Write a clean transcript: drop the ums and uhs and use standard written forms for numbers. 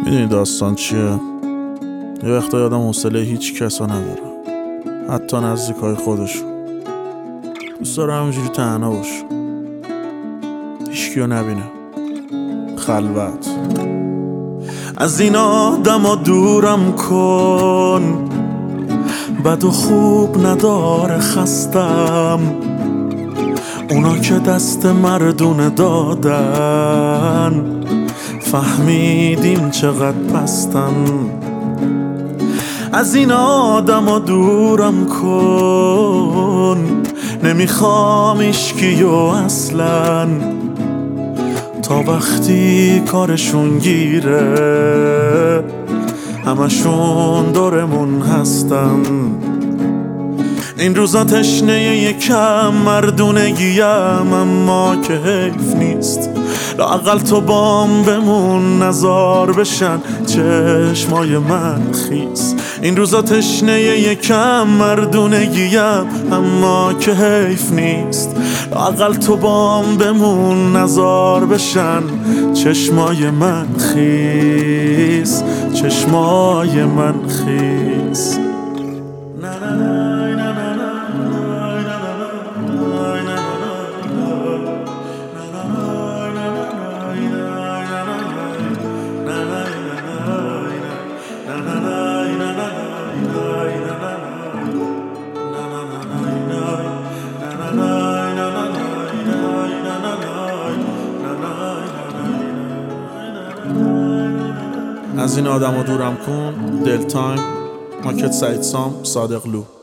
میدونی داستان چیه؟ یه وقتا یادم حوصله هیچ کسا نداره، حتی نزدیکای خودشو. دوست داره همینجوری تنها باشه، هیچکیو نبینه، خلوت. از این آدما دورم کن، بد و خوب نداره خستم. اونا که دست مردونه دادن، فهمیدیم چقدر پستن. از این آدما دورم کن، نمیخوام ایشکیو اصلا. تا وقتی کارشون گیره همشون دورمون هستن. این روزا تشنه یکم مردونگیم، اما که حیف نیست لااقل تو بام بمون، نزار بشن چشمای من خیس. این روزا تشنه یکم مردونگیم، اما که حیف نیست لااقل تو بام بمون، نزار بشن چشمای من خیس، چشمای من خیس. از این آدما دورم کن. دل تایم، ماکت سعید سام، صادق لو.